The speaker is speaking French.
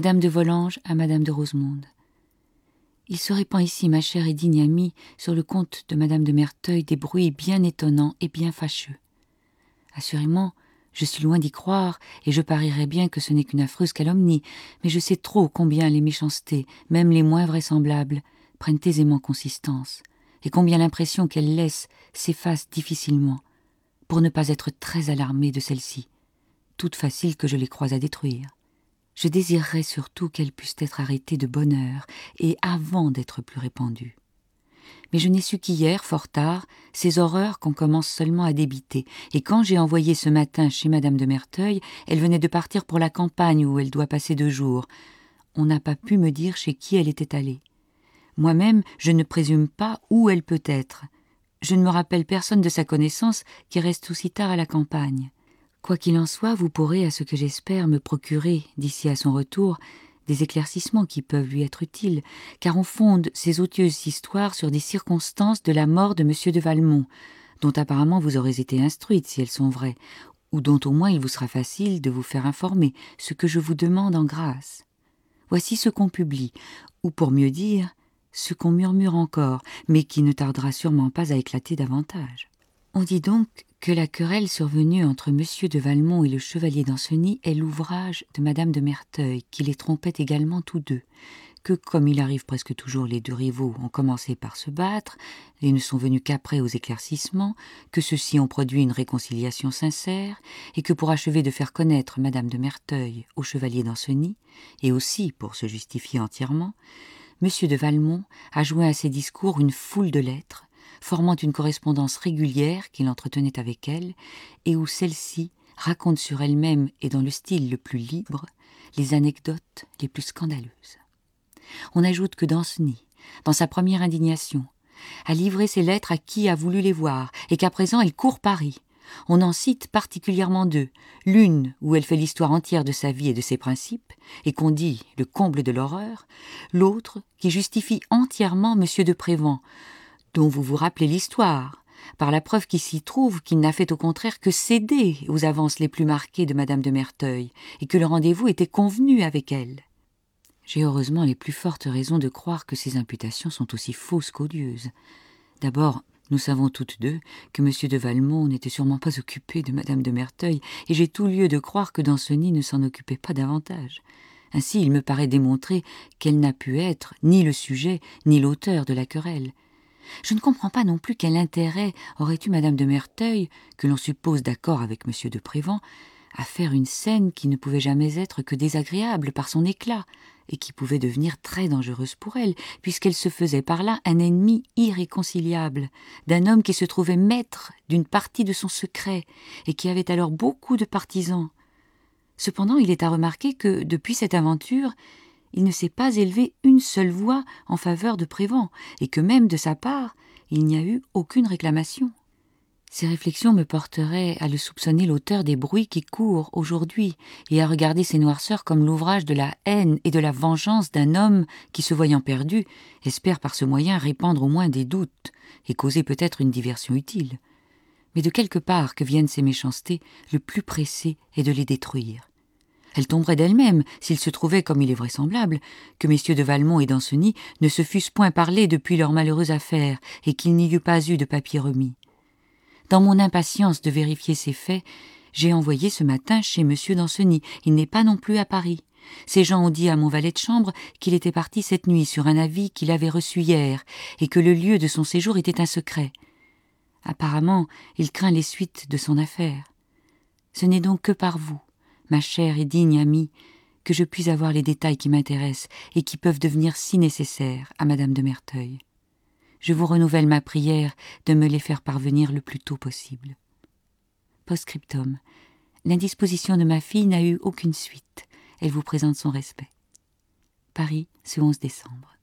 Madame de Volanges à Madame de Rosemonde. Il se répand ici, ma chère et digne amie, sur le compte de Madame de Merteuil des bruits bien étonnants et bien fâcheux. Assurément, je suis loin d'y croire, et je parierais bien que ce n'est qu'une affreuse calomnie, mais je sais trop combien les méchancetés, même les moins vraisemblables, prennent aisément consistance, et combien l'impression qu'elles laissent s'efface difficilement, pour ne pas être très alarmée de celles-ci, toutes faciles que je les crois à détruire. Je désirerais surtout qu'elles pussent être arrêtées de bonne heure, et avant d'être plus répandues. Mais je n'ai su qu'hier, fort tard, ces horreurs qu'on commence seulement à débiter, et quand j'ai envoyé ce matin chez Madame de Merteuil, elle venait de partir pour la campagne où elle doit passer 2 jours. On n'a pas pu me dire chez qui elle était allée. Moi-même, je ne présume pas où elle peut être. Je ne me rappelle personne de sa connaissance qui reste aussi tard à la campagne. Quoi qu'il en soit, vous pourrez, à ce que j'espère, me procurer, d'ici à son retour, des éclaircissements qui peuvent lui être utiles, car on fonde ces odieuses histoires sur des circonstances de la mort de M. de Valmont, dont apparemment vous aurez été instruite si elles sont vraies, ou dont au moins il vous sera facile de vous faire informer, ce que je vous demande en grâce. Voici ce qu'on publie, ou pour mieux dire, ce qu'on murmure encore, mais qui ne tardera sûrement pas à éclater davantage. On dit donc que la querelle survenue entre M. de Valmont et le chevalier d'Ancenis est l'ouvrage de Madame de Merteuil, qui les trompait également tous deux, que, comme il arrive presque toujours, les 2 rivaux ont commencé par se battre, et ne sont venus qu'après aux éclaircissements, que ceux-ci ont produit une réconciliation sincère, et que pour achever de faire connaître Madame de Merteuil au chevalier d'Ancenis, et aussi pour se justifier entièrement, M. de Valmont a joint à ses discours une foule de lettres, formant une correspondance régulière qu'il entretenait avec elle, et où celle-ci raconte sur elle-même et dans le style le plus libre les anecdotes les plus scandaleuses. On ajoute que d'Ancenis, dans sa première indignation, a livré ses lettres à qui a voulu les voir, et qu'à présent elle court Paris. On en cite particulièrement 2, l'une où elle fait l'histoire entière de sa vie et de ses principes, et qu'on dit le comble de l'horreur, l'autre qui justifie entièrement M. de Prévan, dont vous vous rappelez l'histoire, par la preuve qui s'y trouve qu'il n'a fait au contraire que céder aux avances les plus marquées de Madame de Merteuil, et que le rendez-vous était convenu avec elle. J'ai heureusement les plus fortes raisons de croire que ces imputations sont aussi fausses qu'odieuses. D'abord, nous savons toutes 2 que M. de Valmont n'était sûrement pas occupé de Madame de Merteuil, et j'ai tout lieu de croire que Danceny ne s'en occupait pas davantage. Ainsi, il me paraît démontrer qu'elle n'a pu être ni le sujet ni l'auteur de la querelle. Je ne comprends pas non plus quel intérêt aurait eu Madame de Merteuil, que l'on suppose d'accord avec M. de Prévan, à faire une scène qui ne pouvait jamais être que désagréable par son éclat, et qui pouvait devenir très dangereuse pour elle, puisqu'elle se faisait par là un ennemi irréconciliable, d'un homme qui se trouvait maître d'une partie de son secret, et qui avait alors beaucoup de partisans. Cependant, il est à remarquer que, depuis cette aventure, il ne s'est pas élevé une seule voix en faveur de Prévan, et que même de sa part, il n'y a eu aucune réclamation. Ces réflexions me porteraient à le soupçonner l'auteur des bruits qui courent aujourd'hui, et à regarder ces noirceurs comme l'ouvrage de la haine et de la vengeance d'un homme qui, se voyant perdu, espère par ce moyen répandre au moins des doutes, et causer peut-être une diversion utile. Mais de quelque part que viennent ces méchancetés, le plus pressé est de les détruire. Elles tomberaient d'elles-mêmes s'il se trouvait, comme il est vraisemblable, que messieurs de Valmont et d'Ancenis ne se fussent point parlé depuis leur malheureuse affaire, et qu'il n'y eût pas eu de papier remis. Dans mon impatience de vérifier ces faits, j'ai envoyé ce matin chez M. d'Ancenis. Il n'est pas non plus à Paris. Ces gens ont dit à mon valet de chambre qu'il était parti cette nuit sur un avis qu'il avait reçu hier, et que le lieu de son séjour était un secret. Apparemment, il craint les suites de son affaire. Ce n'est donc que par vous, ma chère et digne amie, que je puis avoir les détails qui m'intéressent et qui peuvent devenir si nécessaires à Madame de Merteuil. Je vous renouvelle ma prière de me les faire parvenir le plus tôt possible. Post-scriptum. L'indisposition de ma fille n'a eu aucune suite. Elle vous présente son respect. Paris, ce 11 décembre.